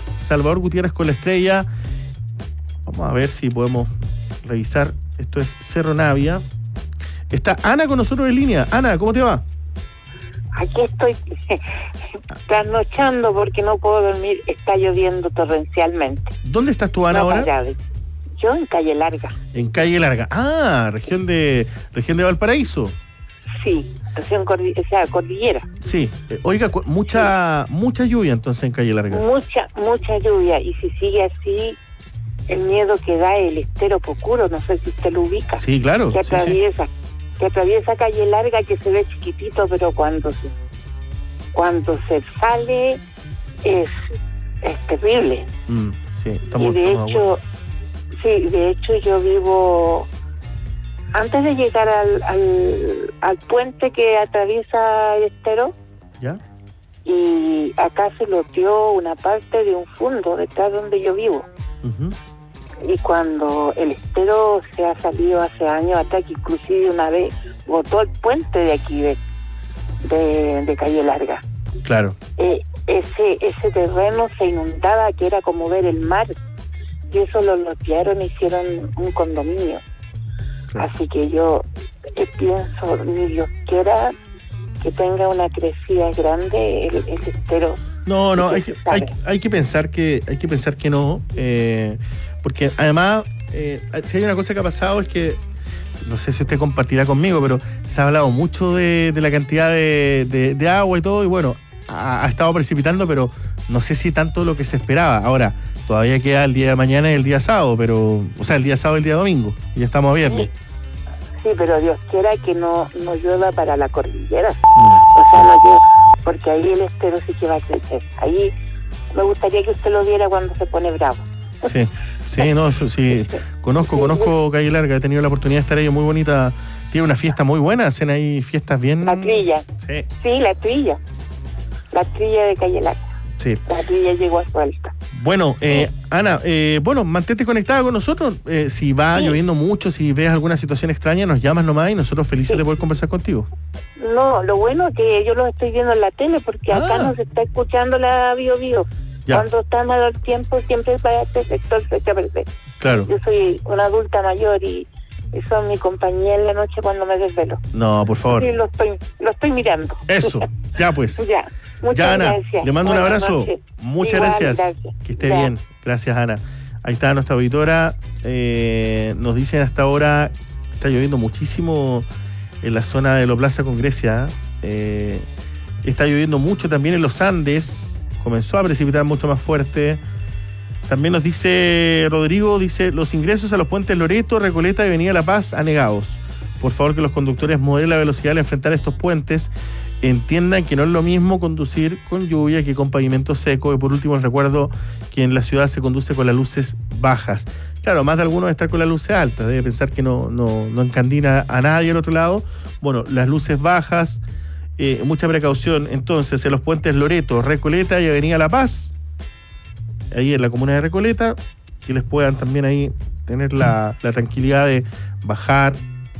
Vamos a ver si podemos revisar. Esto es Cerro Navia. Está Ana con nosotros en línea. Ana, ¿cómo te va? Aquí estoy trasnochando porque no puedo dormir. Está lloviendo torrencialmente. ¿Dónde estás tú, Ana, ahora? Yo en Calle Larga. En Calle Larga. Ah, región de Valparaíso. Sí, cordillera. Sí. Oiga, mucha lluvia entonces en Calle Larga. Mucha lluvia. Y si sigue así, el miedo que da el estero Pocuro, no sé si usted lo ubica. Sí, claro. Que atraviesa Calle Larga, que se ve chiquitito, pero cuando se sale es terrible. De hecho yo vivo antes de llegar al puente que atraviesa el estero. ¿Ya? Y acá se loteó una parte de un fondo detrás donde yo vivo. Uh-huh. Y cuando el estero se ha salido hace años atrás, que inclusive una vez botó el puente de aquí de Calle Larga. Claro. Ese terreno se inundaba, que era como ver el mar, y eso lo lotearon e hicieron un condominio. Claro. Así que yo pienso, ni Dios quiera que tenga una crecida grande el estero. No, hay que pensar que no, porque además si hay una cosa que ha pasado es que, no sé si usted compartirá conmigo, pero se ha hablado mucho de la cantidad de agua y todo, y bueno, ha estado precipitando, pero no sé si tanto lo que se esperaba. Ahora, todavía queda el día de mañana y el día sábado, el día sábado y el día domingo, y ya estamos a viernes. Sí, pero Dios quiera que no llueva para la cordillera. O sea, no llueva, porque ahí el estero sí que va a crecer. Ahí me gustaría que usted lo viera cuando se pone bravo. Sí, no, eso sí. Conozco Calle Larga, he tenido la oportunidad de estar ahí, muy bonita. Tiene una fiesta muy buena, hacen ahí fiestas bien... La trilla. Sí, la trilla. La trilla de Calle Larga. Sí. La trilla llegó a su alta. Bueno, Ana, mantente conectada con nosotros. Si va lloviendo mucho, si ves alguna situación extraña, nos llamas nomás y nosotros felices de poder conversar contigo. No, lo bueno es que yo lo estoy viendo en la tele porque acá no se está escuchando la Bio Bio. Cuando está mal el tiempo, siempre para este sector se echa a perder. Claro. Yo soy una adulta mayor y eso es mi compañía en la noche cuando me desvelo. No, por favor. Sí, lo estoy mirando. Eso, ya pues. Ya. Muchas Ana, gracias. le mando un abrazo. Noches. Muchas Igual, gracias. Que esté bien. Gracias, Ana. Ahí está nuestra auditora. Nos dicen hasta ahora está lloviendo muchísimo en la zona de la Plaza con Grecia. Está lloviendo mucho también en los Andes. Comenzó a precipitar mucho más fuerte. También nos dice Rodrigo, los ingresos a los puentes Loreto, Recoleta y Avenida La Paz anegados. Por favor, que los conductores moderen la velocidad al enfrentar estos puentes. Entiendan que no es lo mismo conducir con lluvia que con pavimento seco. Y por último, les recuerdo que en la ciudad se conduce con las luces bajas. Claro, más de algunos estar con las luces altas. Debe pensar que no encandila a nadie al otro lado. Bueno, las luces bajas, mucha precaución. Entonces, en los puentes Loreto, Recoleta y Avenida La Paz, ahí en la comuna de Recoleta, que les puedan también ahí tener la tranquilidad de bajar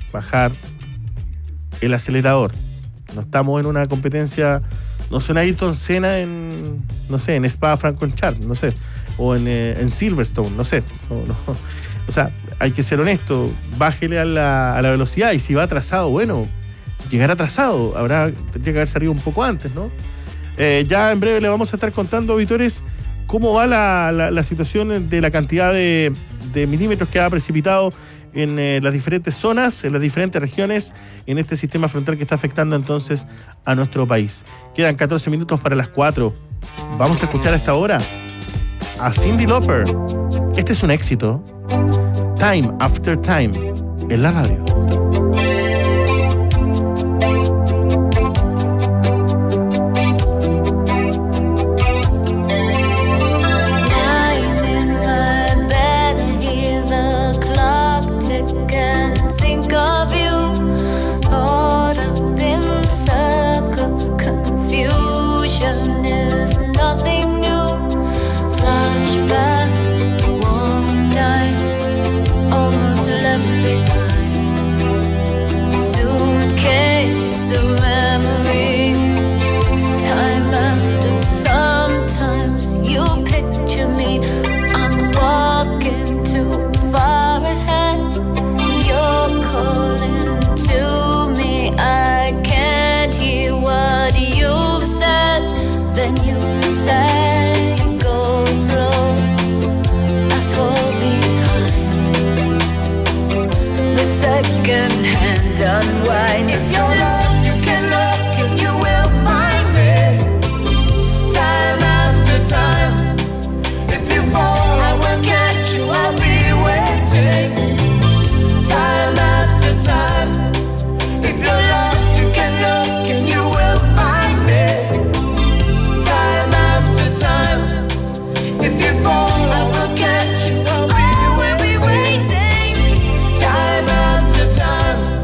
el acelerador. No estamos en una competencia, no son Ayrton Senna en Spa-Francorchamps, no sé, o en Silverstone, no sé. No. O sea, hay que ser honesto, bájele a la velocidad y si va atrasado, bueno, llegará atrasado, tendría que haber salido un poco antes, ¿no? Ya en breve le vamos a estar contando, auditores, cómo va la situación de la cantidad de milímetros que ha precipitado en las diferentes zonas, en las diferentes regiones, en este sistema frontal que está afectando entonces a nuestro país. Quedan 14 minutos para las 4. Vamos a escuchar a esta hora a Cyndi Lauper. Este es un éxito. Time After Time, en la radio. Unwind. If you're lost, you can look and you will find me. Time after time. If you fall, I will catch you. I'll be waiting. Time after time. If you're lost, you can look and you will find me. Time after time. If you fall, I will catch you. I'll be waiting. Time after time.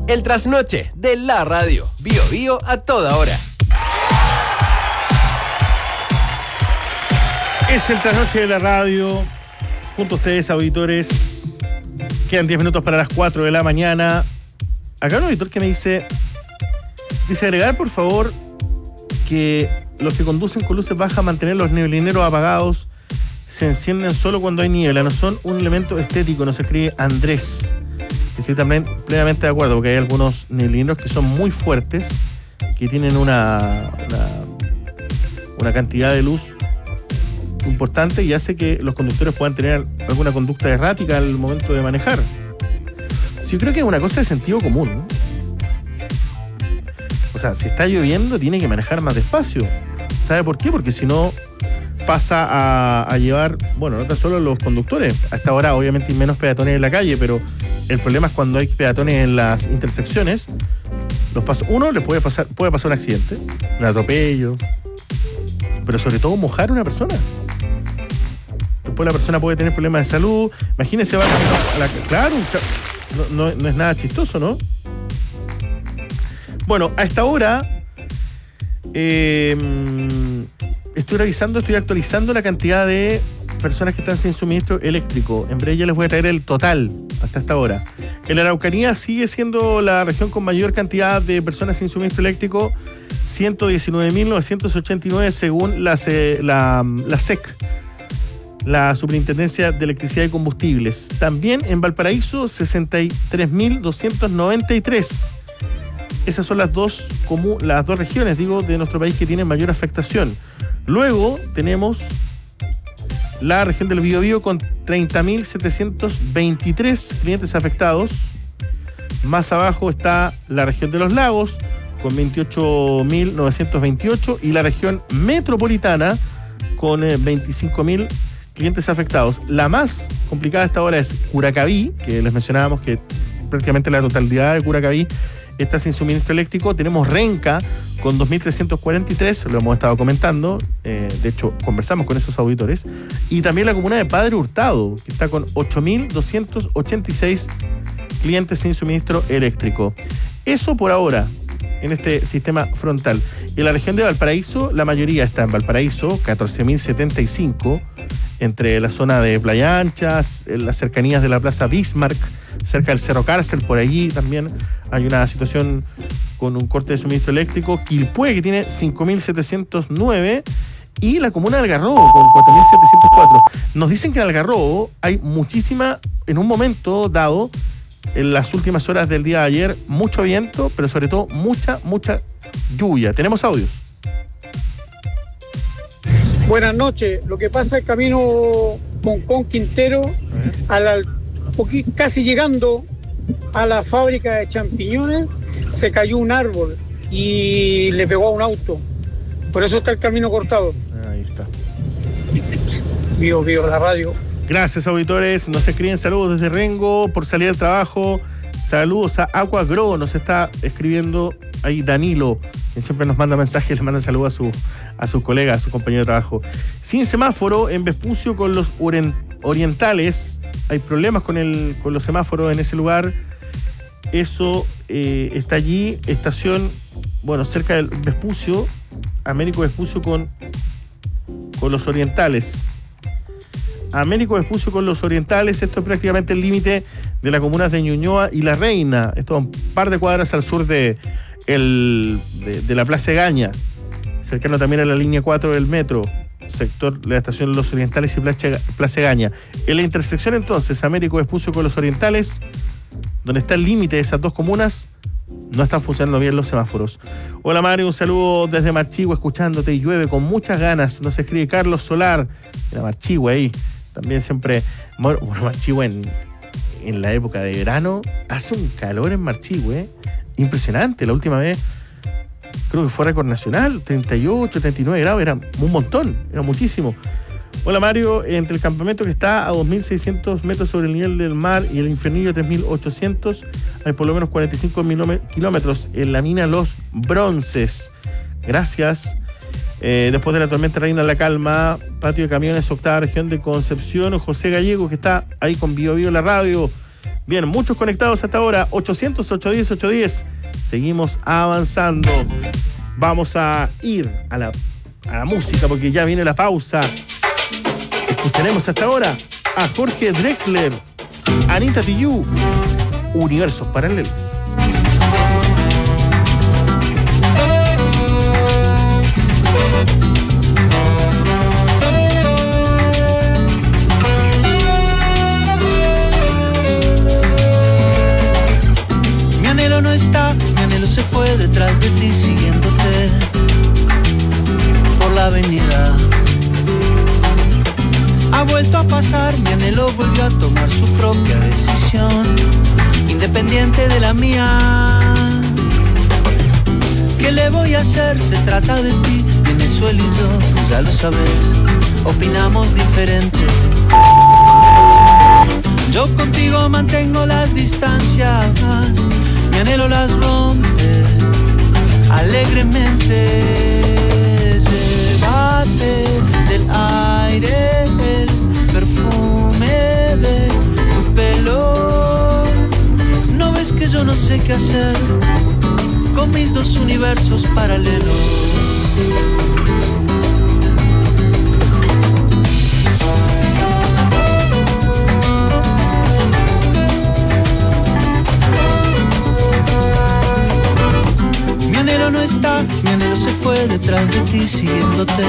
El trasnoche de la radio. Bio Bio a toda hora. Es el trasnoche de la radio. Junto a ustedes, auditores. Quedan 10 minutos para las 4 de la mañana. Acá un auditor que me dice agregar, por favor, que los que conducen con luces bajas mantener los neblineros apagados. Se encienden solo cuando hay niebla. No son un elemento estético, nos escribe Andrés. Estoy también plenamente de acuerdo, porque hay algunos neblineros que son muy fuertes, que tienen una cantidad de luz importante y hace que los conductores puedan tener alguna conducta errática al momento de manejar. Sí, yo creo que es una cosa de sentido común, ¿no? O sea, si está lloviendo tiene que manejar más despacio. ¿Sabe por qué? Porque si no pasa a llevar, bueno, no tan solo los conductores. A esta hora obviamente hay menos peatones en la calle, pero el problema es cuando hay peatones en las intersecciones. Uno le puede pasar un accidente, un atropello, pero sobre todo mojar a una persona. Después la persona puede tener problemas de salud. Imagínense, va a la... Claro, no es nada chistoso, ¿no? Bueno, a esta hora estoy actualizando la cantidad de personas que están sin suministro eléctrico. En breve ya les voy a traer el total hasta esta hora. En la Araucanía sigue siendo la región con mayor cantidad de personas sin suministro eléctrico, 119.989 según la SEC, la Superintendencia de Electricidad y Combustibles. También en Valparaíso, 63.293. Esas son las dos regiones, de nuestro país que tienen mayor afectación. Luego tenemos la región del Biobío con 30.723 clientes afectados. Más abajo está la región de los lagos con 28.928 y la región metropolitana con 25.000 clientes afectados. La más complicada hasta ahora es Curacaví, que les mencionábamos que prácticamente la totalidad de Curacaví está sin suministro eléctrico. Tenemos Renca con 2.343, lo hemos estado comentando, de hecho conversamos con esos auditores, y también la comuna de Padre Hurtado, que está con 8.286 clientes sin suministro eléctrico. Eso por ahora, en este sistema frontal. En la región de Valparaíso, la mayoría está en Valparaíso, 14.075, entre la zona de Playa Ancha, en las cercanías de la Plaza Bismarck, cerca del Cerro Cárcel, por allí también hay una situación con un corte de suministro eléctrico. Quilpué, que tiene 5.709, y la comuna de Algarrobo con 4.704. Nos dicen que en Algarrobo hay muchísima, en un momento dado, en las últimas horas del día de ayer, mucho viento, pero sobre todo mucha lluvia. Tenemos audios. Buenas noches. Lo que pasa es camino Concón Quintero, casi llegando a la fábrica de champiñones, se cayó un árbol y le pegó a un auto. Por eso está el camino cortado. Ahí está. Bio la radio. Gracias, auditores. Nos escriben saludos desde Rengo por salir al trabajo. Saludos a Aquagro. Nos está escribiendo ahí Danilo, que siempre nos manda mensajes, le manda saludos a sus colegas, a sus compañeros de trabajo. Sin semáforo en Vespucio con los orientales. Hay problemas con los semáforos en ese lugar. Eso está allí, estación, cerca del Vespucio, Américo Vespucio con los orientales. Américo Vespucio con los orientales, esto es prácticamente el límite de las comunas de Ñuñoa y La Reina. Esto es un par de cuadras al sur de la Plaza Egaña, cercano también a la línea 4 del metro, sector de la estación Los Orientales y Plaza Egaña. En la intersección entonces, Américo Vespucio con los orientales, donde está el límite de esas dos comunas, no están funcionando bien los semáforos. Hola Mario, un saludo desde Marchigua, escuchándote, y llueve con muchas ganas. Nos escribe Carlos Solar, de la Marchigua ahí. También siempre, Marchigua en la época de verano, hace un calor en Marchigua, impresionante. La última vez, creo que fue récord nacional, 38, 39 grados, era un montón, era muchísimo. Hola Mario, entre el campamento que está a 2.600 metros sobre el nivel del mar y el infernillo 3.800, hay por lo menos 45 kilómetros en la mina Los Bronces. Gracias. Después de la tormenta reina la calma, patio de camiones, octava región de Concepción. José Gallego, que está ahí con Bio la radio. Bien, muchos conectados hasta ahora. 800-810-810. Seguimos avanzando. Vamos a ir a la música porque ya viene la pausa. Escucharemos hasta ahora a Jorge Drexler, Anita Tijoux, Universos Paralelos. Mi anhelo no está, mi anhelo se fue detrás de ti siguiéndote por la avenida. Ha vuelto a pasar, mi anhelo volvió a tomar su propia decisión, independiente de la mía. ¿Qué le voy a hacer? Se trata de ti, Venezuela y yo, ya lo sabes, opinamos diferente. Yo contigo mantengo las distancias, mi anhelo las rompe alegremente. Llévate del aire el perfume de tu pelo. ¿No ves que yo no sé qué hacer con mis dos universos paralelos? Mi anhelo no está, mi anhelo se fue detrás de ti siguiéndote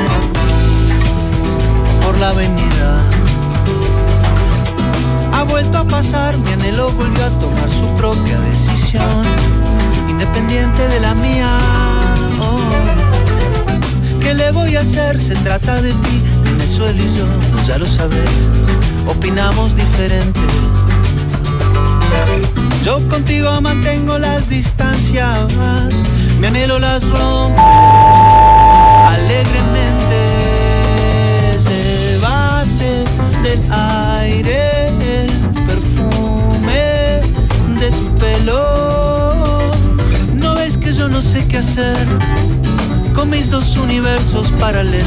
por la avenida. Ha vuelto a pasar, mi anhelo volvió a tomar su propia decisión, independiente de la mía. Oh. ¿Qué le voy a hacer? Se trata de ti, Venezuela y yo, ya lo sabes, opinamos diferente. Yo contigo mantengo las distancias, mi anhelo las rompe alegremente. Llévate del aire el perfume de tu pelo. ¿No ves que yo no sé qué hacer con mis dos universos paralelos?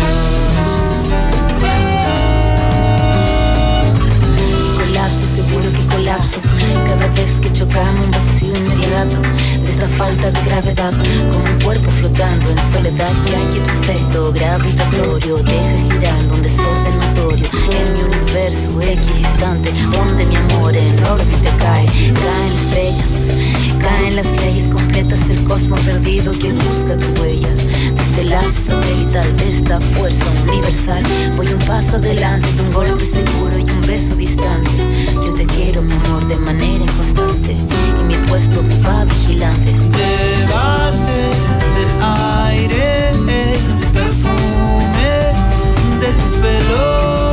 Colapso, seguro que colapso. Cada vez que chocamos un vacío inmediato de esta falta de gravedad, como un cuerpo flotando en soledad. Ya que tu efecto gravitatorio deja girando un desorden notorio en mi universo equidistante, donde mi amor en órbita cae. Caen estrellas, caen las leyes completas, el cosmos perdido que busca tu huella. Desde el lazo satelital de esta fuerza universal, voy un paso adelante de un golpe seguro y un beso distante. Yo te quiero, mi amor, de manera inconstante, y mi puesto va vigilante. Llévate del aire el perfume de tu pelo.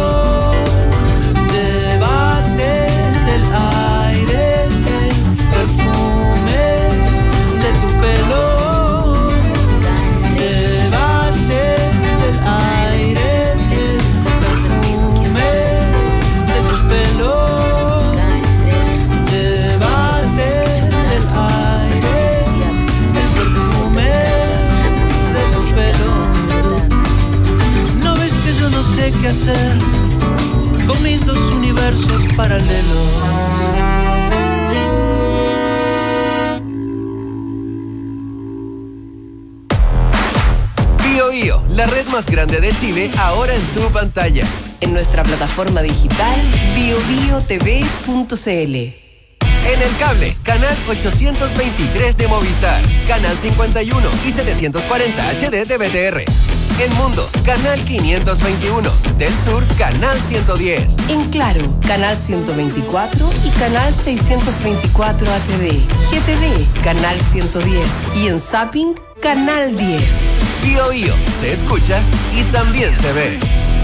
Llévate del aire el perfume de tu pelo. Llévate del aire el perfume de tu pelo. No sé qué hacer con mis dos universos paralelos. BioBio, la red más grande de Chile, ahora en tu pantalla. En nuestra plataforma digital biobiotv.cl. En el cable, canal 823 de Movistar, canal 51 y 740 HD de BTR. En Mundo, canal 521. Del Sur, canal 110. En Claro, canal 124 y canal 624 HD. GTV, canal 110. Y en Zapping, canal 10. BioBio se escucha y también se ve.